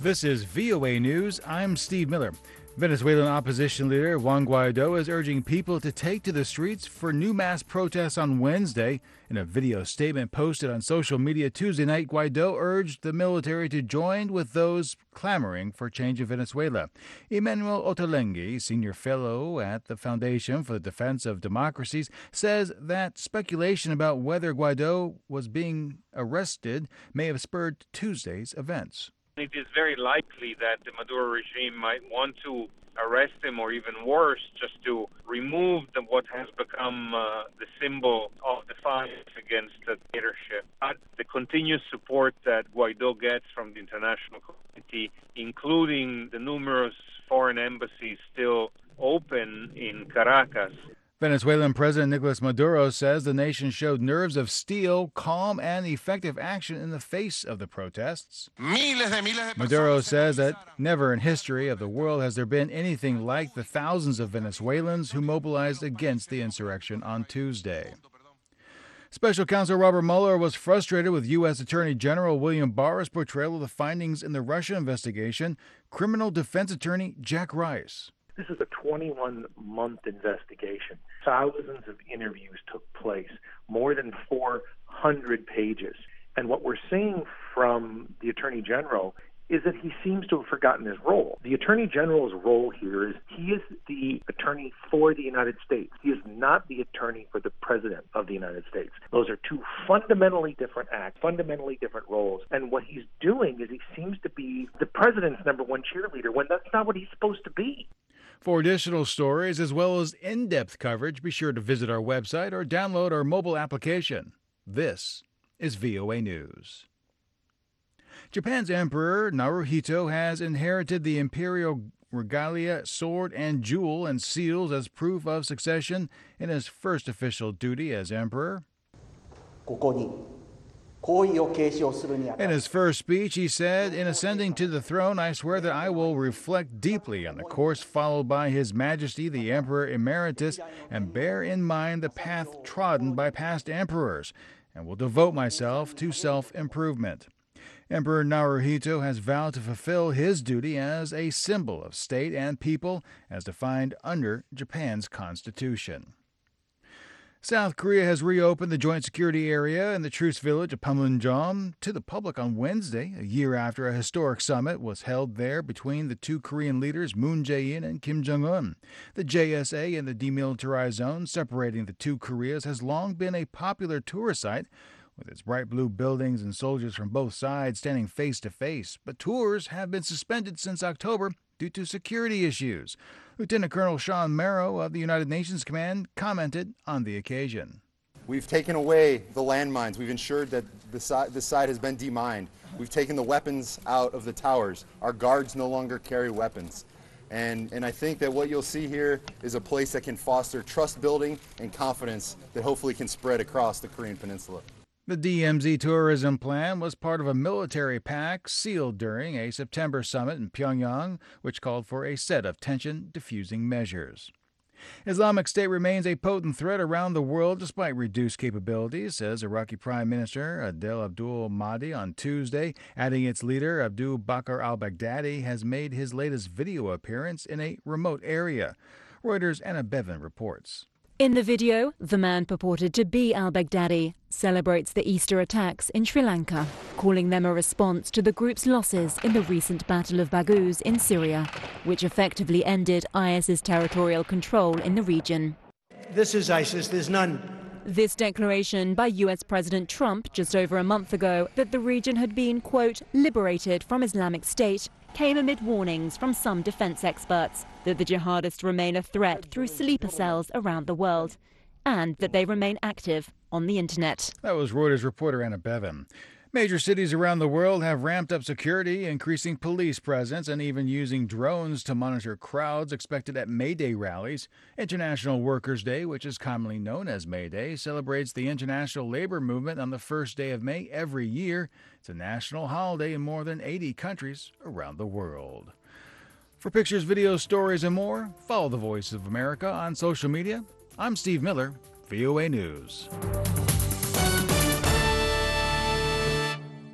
This is VOA News. I'm Steve Miller. Venezuelan opposition leader Juan Guaido is urging people to take to the streets for new mass protests on Wednesday. In a video statement posted on social media Tuesday night, Guaido urged the military to join with those clamoring for change in Venezuela. Emmanuel Ottolenghi, senior fellow at the Foundation for the Defense of Democracies, says that speculation about whether Guaido was being arrested may have spurred Tuesday's events. It is very likely that the Maduro regime might want to arrest him, or even worse, just to remove what has become the symbol of defiance against the dictatorship. But the continuous support that Guaido gets from the international community, including the numerous foreign embassies still open in Caracas. Venezuelan President Nicolas Maduro says the nation showed nerves of steel, calm, and effective action in the face of the protests. Maduro says that never in history of the world has there been anything like the thousands of Venezuelans who mobilized against the insurrection on Tuesday. Special Counsel Robert Mueller was frustrated with U.S. Attorney General William Barr's portrayal of the findings in the Russia investigation. Criminal defense attorney Jack Rice. This is a 21-month investigation. Thousands of interviews took place, more than 400 pages. And what we're seeing from the Attorney General is that he seems to have forgotten his role. The Attorney General's role here is he is the attorney for the United States. He is not the attorney for the President of the United States. Those are two fundamentally different acts, fundamentally different roles. And what he's doing is he seems to be the President's number one cheerleader when that's not what he's supposed to be. For additional stories as well as in-depth coverage, be sure to visit our website or download our mobile application. This is VOA News. Japan's Emperor Naruhito has inherited the imperial regalia, sword, and jewel and seals as proof of succession in his first official duty as emperor. In his first speech, he said, "In ascending to the throne, I swear that I will reflect deeply on the course followed by His Majesty the Emperor Emeritus and bear in mind the path trodden by past emperors, and will devote myself to self-improvement." Emperor Naruhito has vowed to fulfill his duty as a symbol of state and people as defined under Japan's constitution. South Korea has reopened the joint security area in the truce village of Panmunjom to the public on Wednesday, a year after a historic summit was held there between the two Korean leaders Moon Jae-in and Kim Jong-un. The JSA in the demilitarized zone separating the two Koreas has long been a popular tourist site, with its bright blue buildings and soldiers from both sides standing face to face. But tours have been suspended since October due to security issues. Lieutenant Colonel Sean Merrow of the United Nations Command commented on the occasion. We've taken away the landmines. We've ensured that this side has been demined. We've taken the weapons out of the towers. Our guards no longer carry weapons. And I think that what you'll see here is a place that can foster trust building and confidence that hopefully can spread across the Korean Peninsula. The DMZ tourism plan was part of a military pact sealed during a September summit in Pyongyang, which called for a set of tension-diffusing measures. Islamic State remains a potent threat around the world despite reduced capabilities, says Iraqi Prime Minister Adel Abdul Mahdi on Tuesday, adding its leader Abu Bakr al-Baghdadi has made his latest video appearance in a remote area. Reuters' Anna Bevan reports. In the video, the man purported to be al-Baghdadi celebrates the Easter attacks in Sri Lanka, calling them a response to the group's losses in the recent Battle of Baghouz in Syria, which effectively ended IS's territorial control in the region. This is ISIS, there's none. This declaration by US President Trump just over a month ago that the region had been, quote, liberated from Islamic State came amid warnings from some defense experts that the jihadists remain a threat through sleeper cells around the world and that they remain active on the internet. That was Reuters reporter Anna Bevan. Major cities around the world have ramped up security, increasing police presence, and even using drones to monitor crowds expected at May Day rallies. International Workers' Day, which is commonly known as May Day, celebrates the international labor movement on the first day of May every year. It's a national holiday in more than 80 countries around the world. For pictures, videos, stories, and more, follow the Voice of America on social media. I'm Steve Miller, VOA News.